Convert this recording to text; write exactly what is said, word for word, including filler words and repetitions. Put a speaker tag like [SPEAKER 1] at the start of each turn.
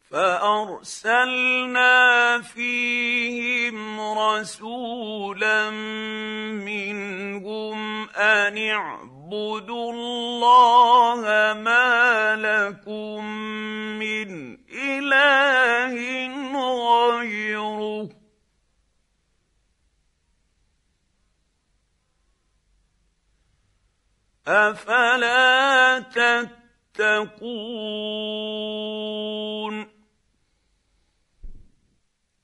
[SPEAKER 1] فارسلنا فيهم رسولا منهم ان اعبدوا الله ما لكم من اله غيره افلا تتقون